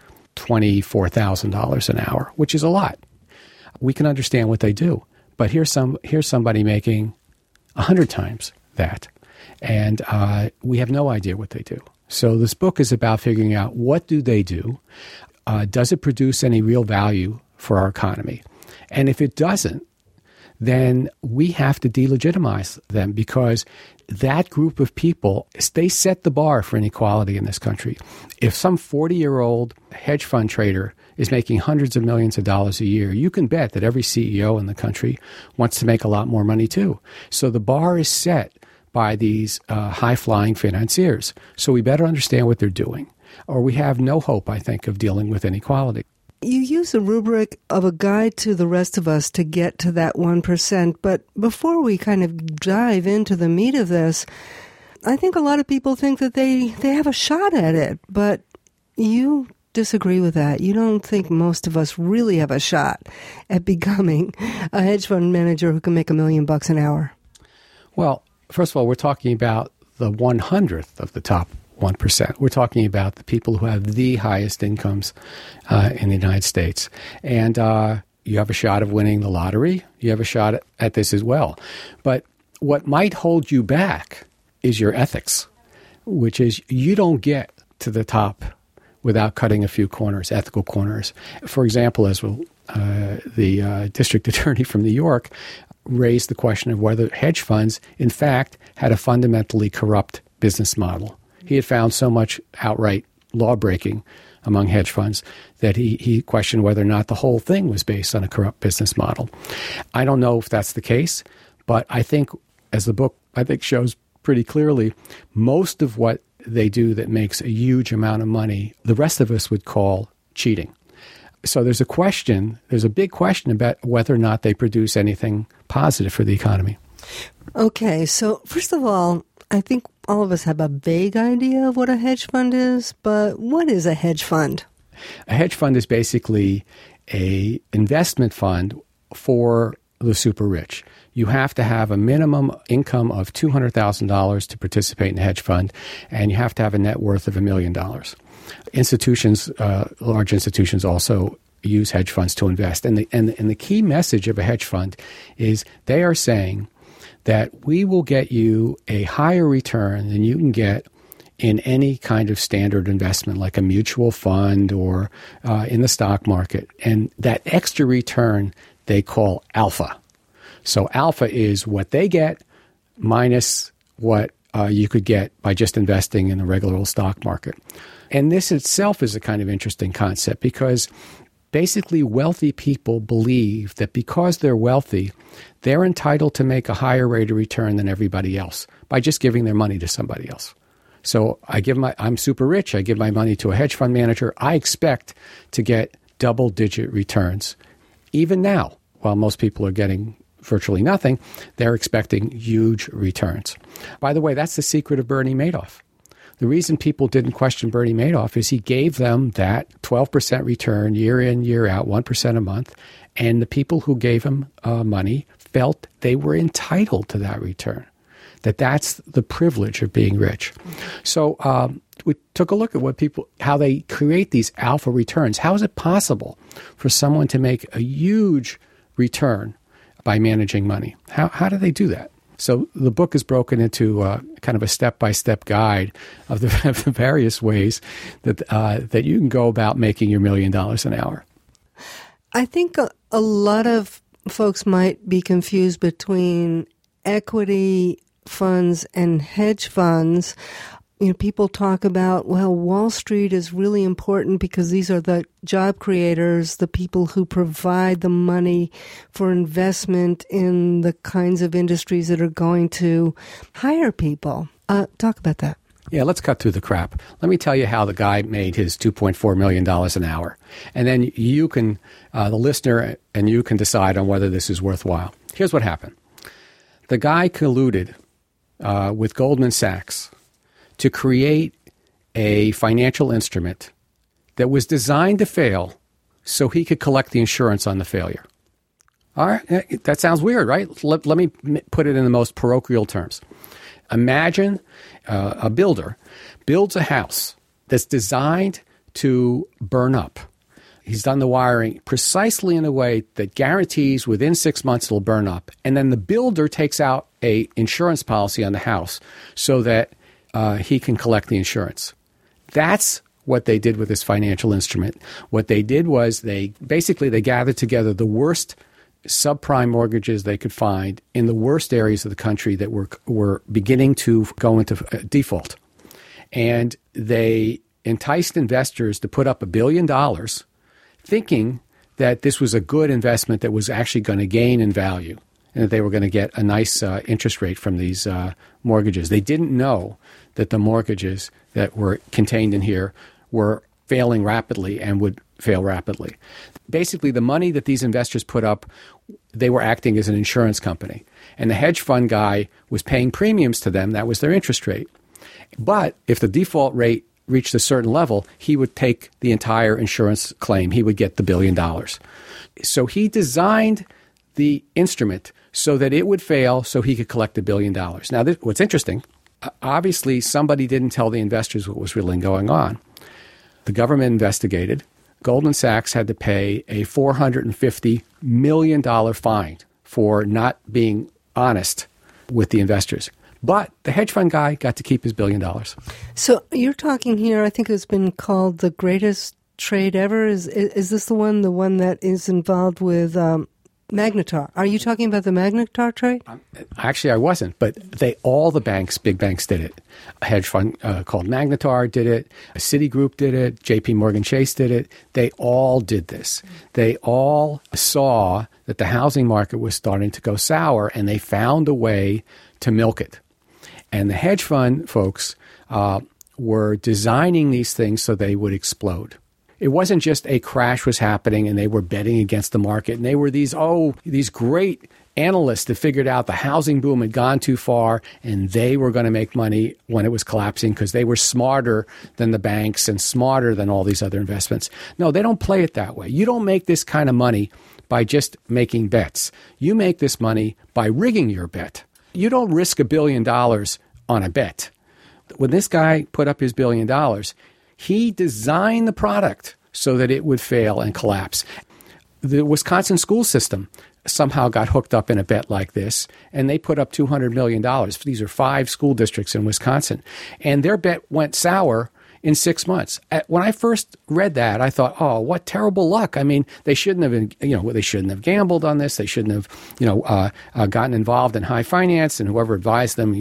$24,000 an hour, which is a lot. We can understand what they do, but here's somebody making 100 times that, and we have no idea what they do. So this book is about figuring out what do they do, does it produce any real value for our economy, and if it doesn't, then we have to delegitimize them because that group of people, they set the bar for inequality in this country. If some 40-year-old hedge fund trader is making hundreds of millions of dollars a year, you can bet that every CEO in the country wants to make a lot more money too. So the bar is set by these high-flying financiers. So we better understand what they're doing, or we have no hope, I think, of dealing with inequality. You use a rubric of a guide to the rest of us to get to that 1%. But before we kind of dive into the meat of this, I think a lot of people think that they have a shot at it. But you disagree with that. You don't think most of us really have a shot at becoming a hedge fund manager who can make $1 million an hour. Well, first of all, we're talking about the 100th of the top 1%. We're talking about the people who have the highest incomes in the United States. And you have a shot of winning the lottery. You have a shot at this as well. But what might hold you back is your ethics, which is you don't get to the top without cutting a few corners, ethical corners. For example, as the district attorney from New York raised the question of whether hedge funds, in fact, had a fundamentally corrupt business model. He had found so much outright law-breaking among hedge funds that he questioned whether or not the whole thing was based on a corrupt business model. I don't know if that's the case, but I think, as the book, I think, shows pretty clearly, most of what they do that makes a huge amount of money, the rest of us would call cheating. So there's a big question about whether or not they produce anything positive for the economy. Okay, so first of all, I think all of us have a vague idea of what a hedge fund is, but what is a hedge fund? A hedge fund is basically an investment fund for the super rich. You have to have a minimum income of $200,000 to participate in a hedge fund, and you have to have a net worth of $1 million. Institutions, large institutions also use hedge funds to invest. And the key message of a hedge fund is they are saying that we will get you a higher return than you can get in any kind of standard investment like a mutual fund or in the stock market. And that extra return they call alpha. So alpha is what they get minus what you could get by just investing in the regular old stock market. And this itself is a kind of interesting concept because basically wealthy people believe that because they're wealthy, they're entitled to make a higher rate of return than everybody else by just giving their money to somebody else. So I'm super rich. I give my money to a hedge fund manager. I expect to get double-digit returns. Even now, while most people are getting virtually nothing, they're expecting huge returns. By the way, that's the secret of Bernie Madoff. The reason people didn't question Bernie Madoff is he gave them that 12% return year in, year out, 1% a month, and the people who gave him money felt they were entitled to that return, that's the privilege of being rich. So we took a look at how they create these alpha returns. How is it possible for someone to make a huge return by managing money? How do they do that? So the book is broken into kind of a step-by-step guide of the various ways that you can go about making your $1 million an hour. I think a lot of folks might be confused between equity funds and hedge funds. You know, people talk about, well, Wall Street is really important because these are the job creators, the people who provide the money for investment in the kinds of industries that are going to hire people. Talk about that. Yeah, let's cut through the crap. Let me tell you how the guy made his $2.4 million an hour. And then you can, the listener, and you can decide on whether this is worthwhile. Here's what happened. The guy colluded with Goldman Sachs to create a financial instrument that was designed to fail so he could collect the insurance on the failure. All right, that sounds weird, right? Let me put it in the most parochial terms. Imagine a builder builds a house that's designed to burn up. He's done the wiring precisely in a way that guarantees within 6 months it'll burn up. And then the builder takes out an insurance policy on the house so that he can collect the insurance. That's what they did with this financial instrument. What they did was they gathered together the worst subprime mortgages they could find in the worst areas of the country that were beginning to go into default. And they enticed investors to put up $1 billion thinking that this was a good investment that was actually going to gain in value and that they were going to get a nice interest rate from these mortgages. They didn't know that the mortgages that were contained in here were failing rapidly and would fail rapidly. Basically, the money that these investors put up, they were acting as an insurance company. And the hedge fund guy was paying premiums to them. That was their interest rate. But if the default rate reached a certain level, he would take the entire insurance claim. He would get the $1 billion. So he designed the instrument so that it would fail so he could collect $1 billion. Now, what's interesting, obviously somebody didn't tell the investors what was really going on. The government investigated. Goldman Sachs had to pay a $450 million fine for not being honest with the investors. But the hedge fund guy got to keep his $1 billion. So you're talking here, I think it's been called the greatest trade ever. Is this the one that is involved with Magnetar? Are you talking about the Magnetar trade? Actually, I wasn't, but all the banks, big banks, did it. A hedge fund called Magnetar did it. Citigroup did it. JP Morgan Chase did it. They all did this. They all saw that the housing market was starting to go sour, and they found a way to milk it. And the hedge fund folks were designing these things so they would explode. It wasn't just a crash was happening and they were betting against the market. And they were these great analysts that figured out the housing boom had gone too far and they were going to make money when it was collapsing because they were smarter than the banks and smarter than all these other investments. No, they don't play it that way. You don't make this kind of money by just making bets. You make this money by rigging your bet. You don't risk $1 billion on a bet. When this guy put up his $1 billion, he designed the product so that it would fail and collapse. The Wisconsin school system somehow got hooked up in a bet like this, and they put up $200 million. These are 5 school districts in Wisconsin. And their bet went sour in 6 months. When I first read that, I thought, oh, what terrible luck. I mean, they shouldn't have been, they shouldn't have gambled on this. They shouldn't have, gotten involved in high finance, and whoever advised them,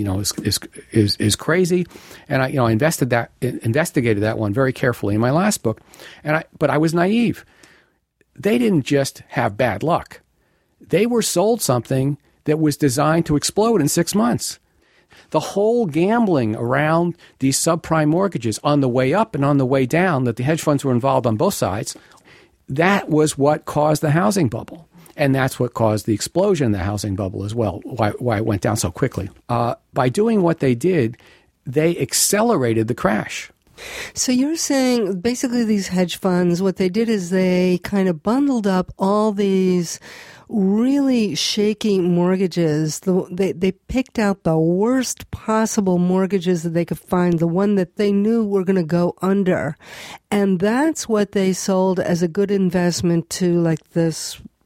is crazy. And I investigated that one very carefully in my last book. But I was naive. They didn't just have bad luck. They were sold something that was designed to explode in 6 months. The whole gambling around these subprime mortgages on the way up and on the way down, that the hedge funds were involved on both sides, that was what caused the housing bubble. And that's what caused the explosion in the housing bubble as well, why it went down so quickly. By doing what they did, they accelerated the crash. So you're saying basically these hedge funds, what they did is they kind of bundled up all these really shaky mortgages. They picked out the worst possible mortgages that they could find, the one that they knew were going to go under. And that's what they sold as a good investment to like this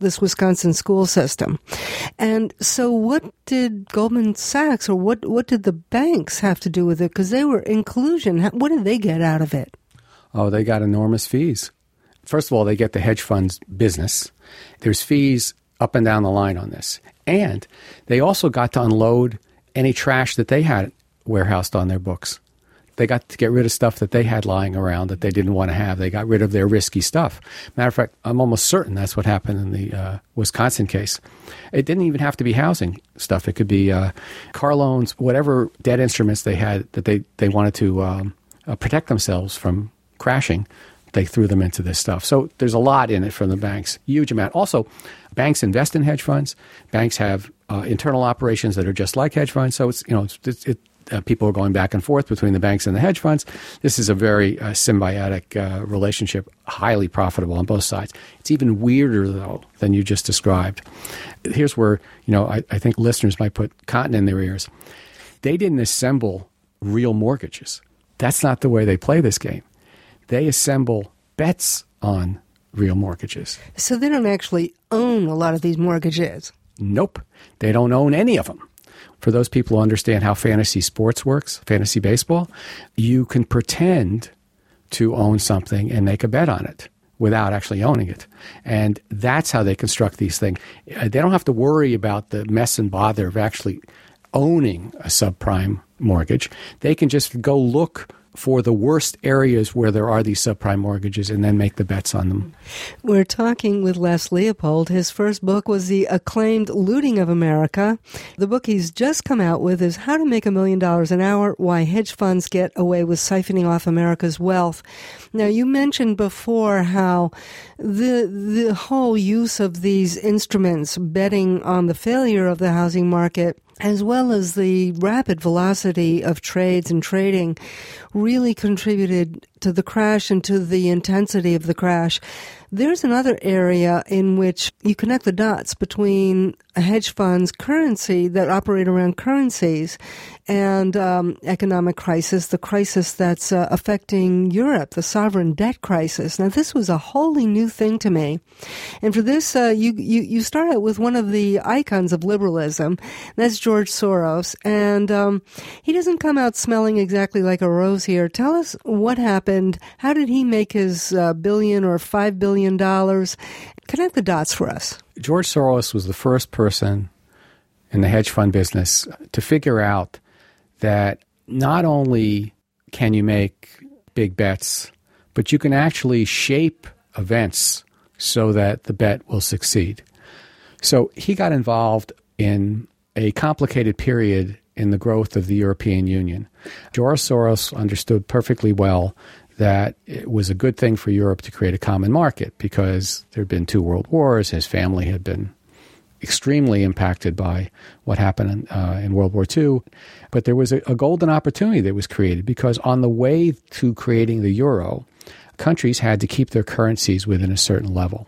this Wisconsin school system. And so what did Goldman Sachs or what did the banks have to do with it? Because they were inclusion. What did they get out of it? Oh, they got enormous fees. First of all, they get the hedge funds business. There's fees up and down the line on this. And they also got to unload any trash that they had warehoused on their books. They got to get rid of stuff that they had lying around that they didn't want to have. They got rid of their risky stuff. Matter of fact, I'm almost certain that's what happened in the Wisconsin case. It didn't even have to be housing stuff. It could be car loans, whatever debt instruments they had that they wanted to protect themselves from crashing. They threw them into this stuff. So there's a lot in it from the banks, huge amount. Also, banks invest in hedge funds. Banks have internal operations that are just like hedge funds. So it's people are going back and forth between the banks and the hedge funds. This is a very symbiotic relationship, highly profitable on both sides. It's even weirder, though, than you just described. Here's where, I think listeners might put cotton in their ears. They didn't assemble real mortgages. That's not the way they play this game. They assemble bets on real mortgages. So they don't actually own a lot of these mortgages? Nope. They don't own any of them. For those people who understand how fantasy sports works, fantasy baseball, you can pretend to own something and make a bet on it without actually owning it. And that's how they construct these things. They don't have to worry about the mess and bother of actually owning a subprime mortgage. They can just go look for the worst areas where there are these subprime mortgages and then make the bets on them. We're talking with Les Leopold. His first book was the acclaimed Looting of America. The book he's just come out with is How to Make $1 Million an Hour, Why Hedge Funds Get Away with Siphoning Off America's Wealth. Now, you mentioned before how the whole use of these instruments, betting on the failure of the housing market, as well as the rapid velocity of trades and trading, really contributed to the crash and to the intensity of the crash. There's another area in which you connect the dots between a hedge fund's currency that operate around currencies and economic crisis, the crisis that's affecting Europe, the sovereign debt crisis. Now, this was a wholly new thing to me. And for this, you start out with one of the icons of liberalism. That's George Soros. And he doesn't come out smelling exactly like a rose here. Tell us what happened. How did he make his $1 billion or $5 billion? Connect the dots for us. George Soros was the first person in the hedge fund business to figure out that not only can you make big bets, but you can actually shape events so that the bet will succeed. So he got involved in a complicated period in the growth of the European Union. George Soros understood perfectly well that it was a good thing for Europe to create a common market because there had been 2 world wars. His family had been extremely impacted by what happened in World War II. But there was a golden opportunity that was created because on the way to creating the euro, countries had to keep their currencies within a certain level.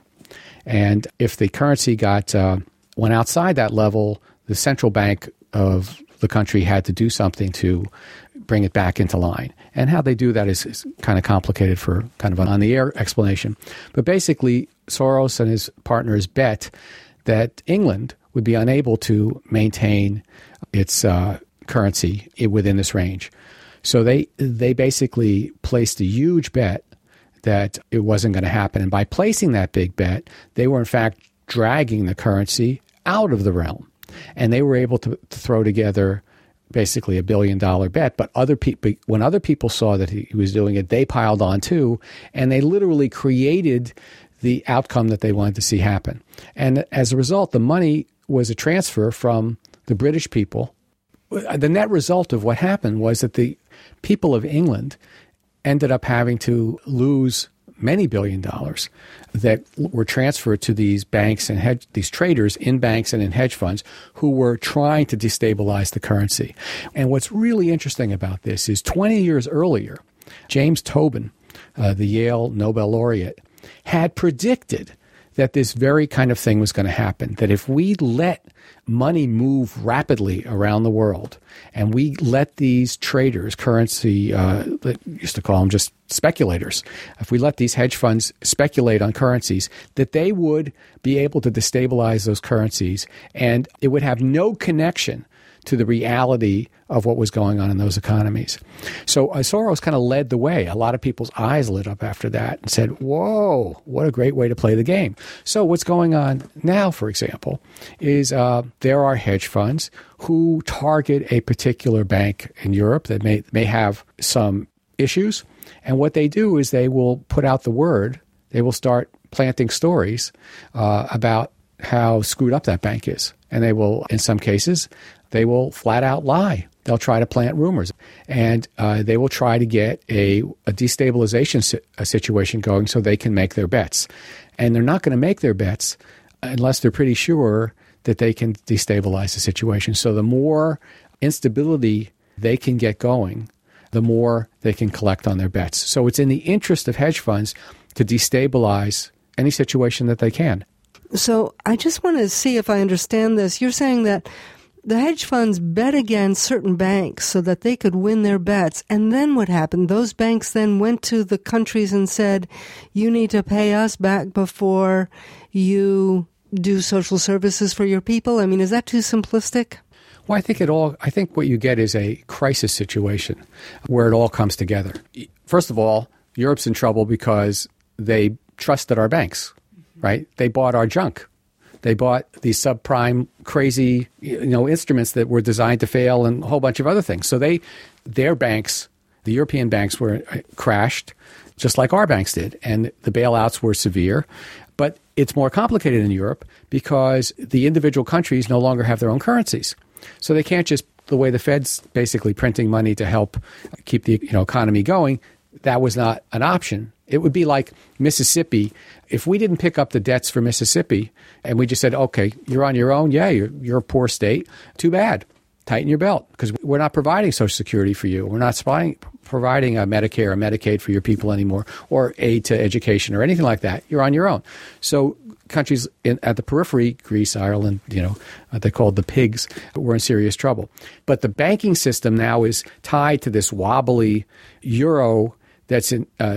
And if the currency went outside that level, the central bank of the country had to do something to bring it back into line. And how they do that is kind of complicated for kind of an on-the-air explanation. But basically, Soros and his partners bet that England would be unable to maintain its currency within this range. So they basically placed a huge bet that it wasn't going to happen. And by placing that big bet, they were in fact dragging the currency out of the realm. And they were able to throw together basically $1 billion bet. But when other people saw that he was doing it, they piled on too, and they literally created the outcome that they wanted to see happen. And as a result, the money was a transfer from the British people. The net result of what happened was that the people of England ended up having to lose many $1 billion that were transferred to these banks and these traders in banks and in hedge funds who were trying to destabilize the currency. And what's really interesting about this is 20 years earlier, James Tobin, the Yale Nobel laureate, had predicted that this very kind of thing was going to happen, that if we let money move rapidly around the world and we let these traders, currency, used to call them just speculators, if we let these hedge funds speculate on currencies, that they would be able to destabilize those currencies and it would have no connection to the reality of what was going on in those economies. So Soros kind of led the way. A lot of people's eyes lit up after that and said, whoa, what a great way to play the game. So what's going on now, for example, is there are hedge funds who target a particular bank in Europe that may have some issues. And what they do is they will put out the word. They will start planting stories about how screwed up that bank is. And they will, in some cases, they will flat out lie. They'll try to plant rumors. And they will try to get a destabilization situation going so they can make their bets. And they're not going to make their bets unless they're pretty sure that they can destabilize the situation. So the more instability they can get going, the more they can collect on their bets. So it's in the interest of hedge funds to destabilize any situation that they can. So I just want to see if I understand this. You're saying that the hedge funds bet against certain banks so that they could win their bets. And then what happened? Those banks then went to the countries and said, you need to pay us back before you do social services for your people. I mean, is that too simplistic? Well, I think what you get is a crisis situation where it all comes together. First of all, Europe's in trouble because they trusted our banks, right? They bought our junk. They bought these subprime, crazy, instruments that were designed to fail and a whole bunch of other things. So their banks, the European banks, were crashed just like our banks did, and the bailouts were severe. But it's more complicated in Europe because the individual countries no longer have their own currencies. So they can't just, the way the Fed's basically printing money to help keep the economy going, that was not an option. It would be like Mississippi. If we didn't pick up the debts for Mississippi and we just said, okay, you're on your own. Yeah, you're a poor state. Too bad. Tighten your belt because we're not providing Social Security for you. We're not providing a Medicare or Medicaid for your people anymore or aid to education or anything like that. You're on your own. So countries at the periphery, Greece, Ireland, they called the pigs, were in serious trouble. But the banking system now is tied to this wobbly euro that's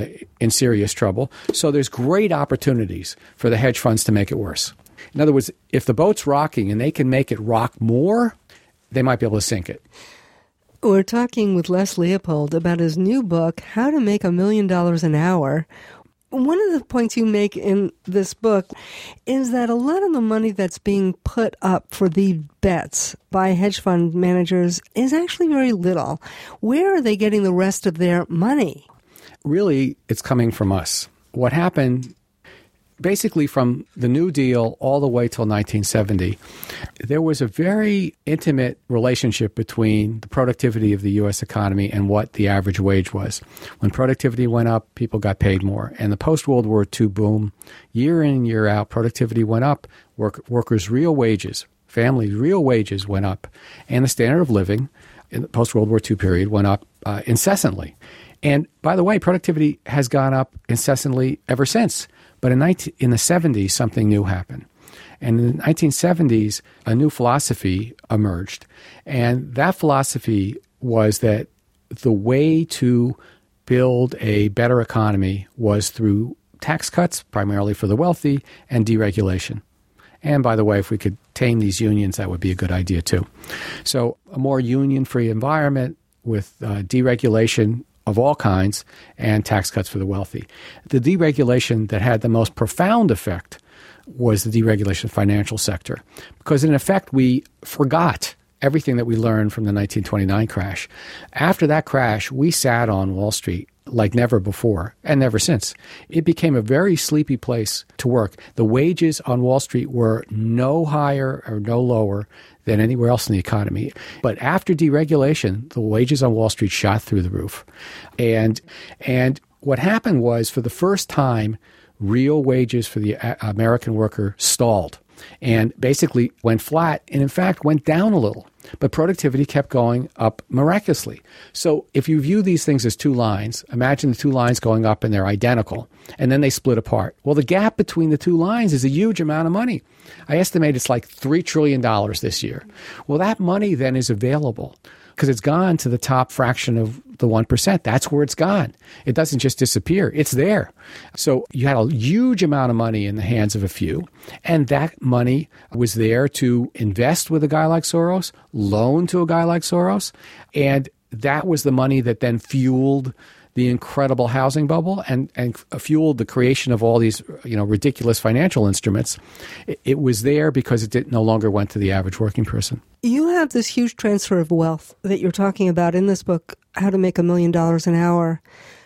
in serious trouble. So there's great opportunities for the hedge funds to make it worse. In other words, if the boat's rocking and they can make it rock more, they might be able to sink it. We're talking with Les Leopold about his new book, How to Make $1 Million an Hour. One of the points you make in this book is that a lot of the money that's being put up for the bets by hedge fund managers is actually very little. Where are they getting the rest of their money? Really, it's coming from us. What happened, basically from the New Deal all the way till 1970, there was a very intimate relationship between the productivity of the U.S. economy and what the average wage was. When productivity went up, people got paid more. And the post-World War II boom, year in and year out, productivity went up. Workers' real wages, families' real wages went up. And the standard of living in the post-World War II period went up incessantly. And by the way, productivity has gone up incessantly ever since. But in the 70s, something new happened. And in the 1970s, a new philosophy emerged. And that philosophy was that the way to build a better economy was through tax cuts, primarily for the wealthy, and deregulation. And by the way, if we could tame these unions, that would be a good idea too. So a more union-free environment with deregulation of all kinds and tax cuts for the wealthy. The deregulation that had the most profound effect was the deregulation of the financial sector, because in effect we forgot everything that we learned from the 1929 crash. After that crash, we sat on Wall Street like never before and never since. It became a very sleepy place to work. The wages on Wall Street were no higher or no lower than anywhere else in the economy. But after deregulation, the wages on Wall Street shot through the roof. And what happened was, for the first time, real wages for the American worker stalled and basically went flat and, in fact, went down a little. but productivity kept going up miraculously. So if you view these things as two lines, imagine the two lines going up and they're identical, and then they split apart. Well, the gap between the two lines is a huge amount of money. I estimate it's like $3 trillion this year. Well, that money then is available because it's gone to the top fraction of the 1%. That's where it's gone. It doesn't just disappear. It's there. So you had a huge amount of money in the hands of a few, and that money was there to invest with a guy like Soros, loan to a guy like Soros, and that was the money that then fueled the incredible housing bubble and fueled the creation of all these ridiculous financial instruments. It was there because it no longer went to the average working person. You have this huge transfer of wealth that you're talking about in this book, How to Make $1 Million an Hour.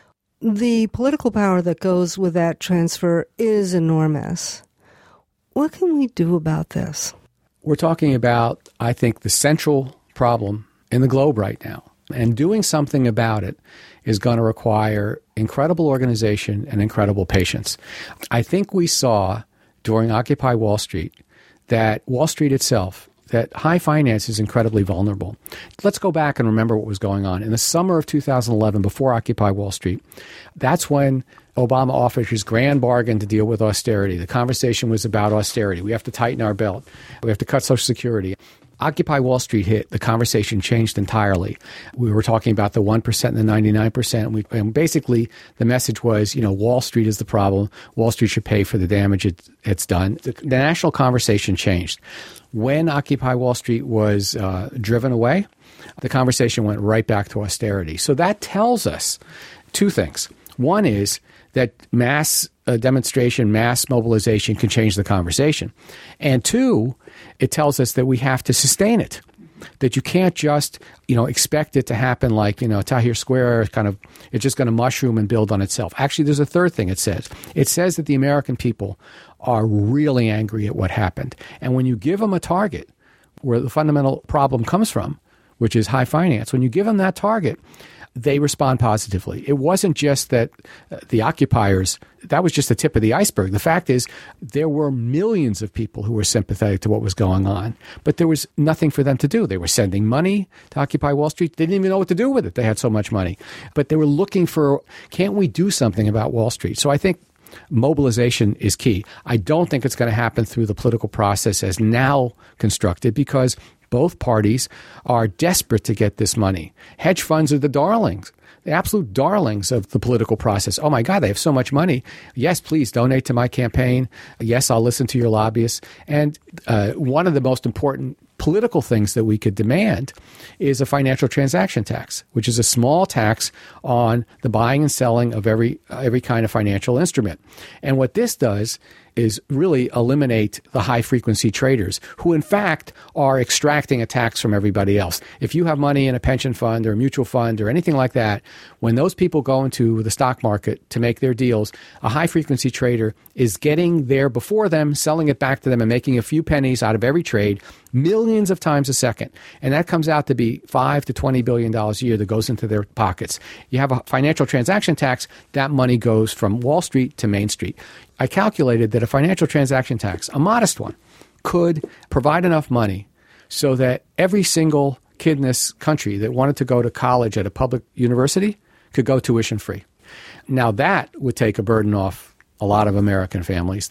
The political power that goes with that transfer is enormous. What can we do about this? We're talking about, I think, the central problem in the globe right now. And doing something about it is going to require incredible organization and incredible patience. I think we saw during Occupy Wall Street that Wall Street itself, that high finance is incredibly vulnerable. Let's go back and remember what was going on. In the summer of 2011, before Occupy Wall Street, that's when Obama offered his grand bargain to deal with austerity. The conversation was about austerity. We have to tighten our belt. We have to cut Social Security. Occupy Wall Street hit, the conversation changed entirely. We were talking about the 1% and the 99%. And basically, the message was, Wall Street is the problem. Wall Street should pay for the damage it's done. The national conversation changed. When Occupy Wall Street was driven away, the conversation went right back to austerity. So that tells us two things. One is that mass demonstration, mass mobilization can change the conversation. And two, it tells us that we have to sustain it, that you can't just, expect it to happen like, Tahrir Square, it's just going to mushroom and build on itself. Actually, there's a third thing it says. It says that the American people are really angry at what happened. And when you give them a target where the fundamental problem comes from, which is high finance, when you give them that target, they respond positively. It wasn't just that the occupiers, that was just the tip of the iceberg. The fact is there were millions of people who were sympathetic to what was going on, but there was nothing for them to do. They were sending money to Occupy Wall Street. They didn't even know what to do with it. They had so much money. But they were looking for, can't we do something about Wall Street? So I think mobilization is key. I don't think it's going to happen through the political process as now constructed because both parties are desperate to get this money. Hedge funds are the darlings, the absolute darlings of the political process. Oh, my God, they have so much money. Yes, please donate to my campaign. Yes, I'll listen to your lobbyists. And one of the most important political things that we could demand is a financial transaction tax, which is a small tax on the buying and selling of every kind of financial instrument. And what this does is really eliminate the high-frequency traders who, in fact, are extracting a tax from everybody else. If you have money in a pension fund or a mutual fund or anything like that, when those people go into the stock market to make their deals, a high-frequency trader is getting there before them, selling it back to them, and making a few pennies out of every trade, millions of times a second. And that comes out to be $5 to $20 billion a year that goes into their pockets. You have a financial transaction tax, that money goes from Wall Street to Main Street. I calculated that a financial transaction tax, a modest one, could provide enough money so that every single kid in this country that wanted to go to college at a public university could go tuition free. Now that would take a burden off a lot of American families.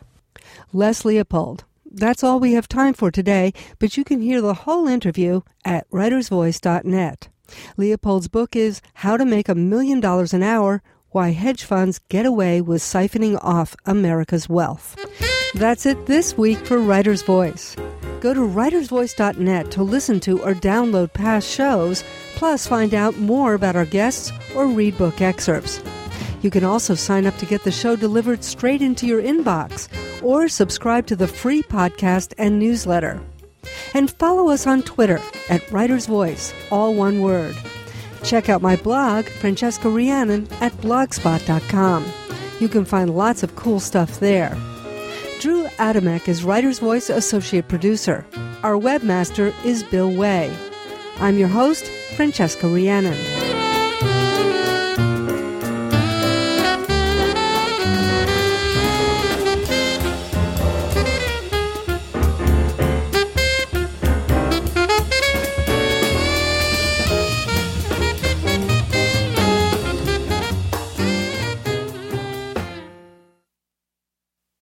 Les Leopold. That's all we have time for today, but you can hear the whole interview at writersvoice.net. Leopold's book is How to Make $1 Million an Hour, Why Hedge Funds Get Away with Siphoning Off America's Wealth. That's it this week for Writer's Voice. Go to writersvoice.net to listen to or download past shows, plus find out more about our guests or read book excerpts. You can also sign up to get the show delivered straight into your inbox or subscribe to the free podcast and newsletter. And follow us on Twitter at Writer's Voice, all one word. Check out my blog, Francesca Rhiannon, at blogspot.com. You can find lots of cool stuff there. Drew Adamek is Writer's Voice Associate Producer. Our webmaster is Bill Way. I'm your host, Francesca Rhiannon.